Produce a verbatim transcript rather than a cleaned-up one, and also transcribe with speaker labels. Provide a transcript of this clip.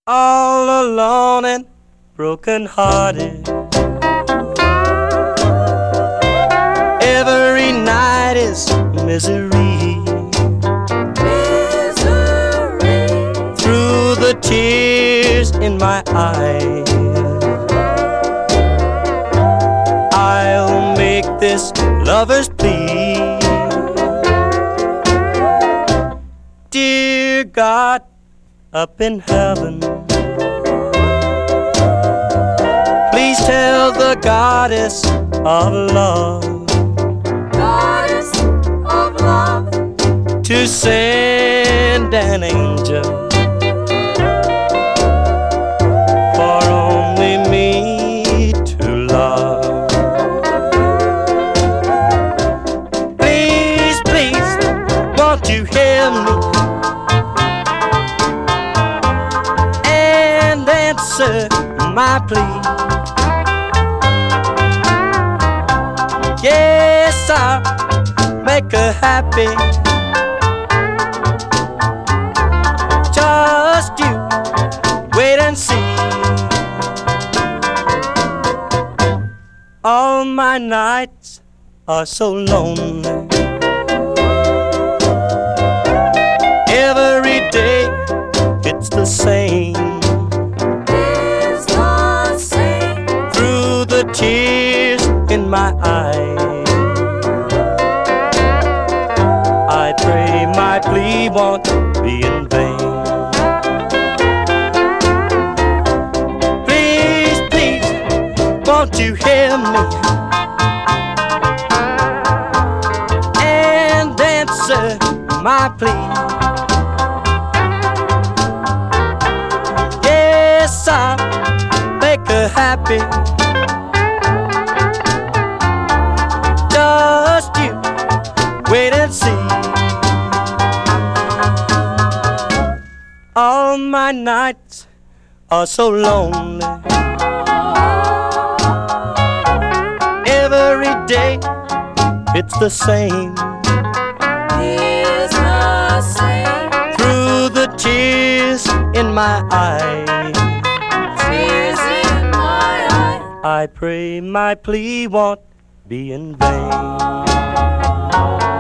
Speaker 1: all alone and broken-hearted. Every night is misery,
Speaker 2: misery.
Speaker 1: Through the tears in my eyes, I'll make this lover's plea. Dear God, up in heaven, please tell the goddess of love,
Speaker 2: goddess of love,
Speaker 1: to send an angel for only me to love. Please, please, won't you hear me and answer my plea? Yes, I'll make her happy. Just you wait and see. All my nights are so lonely. Every day it's the same.
Speaker 2: is the same.
Speaker 1: Through the tears in my eyes, I pray my plea won't be in vain. Please, please, won't you hear me and answer my plea? Yes, I'll make her happy. Just you wait and see. All my nights are so lonely. Every day it's the same.
Speaker 2: Is the same.
Speaker 1: Through the tears in my eyes,
Speaker 2: Tears in my eyes.
Speaker 1: I pray my plea won't be in vain.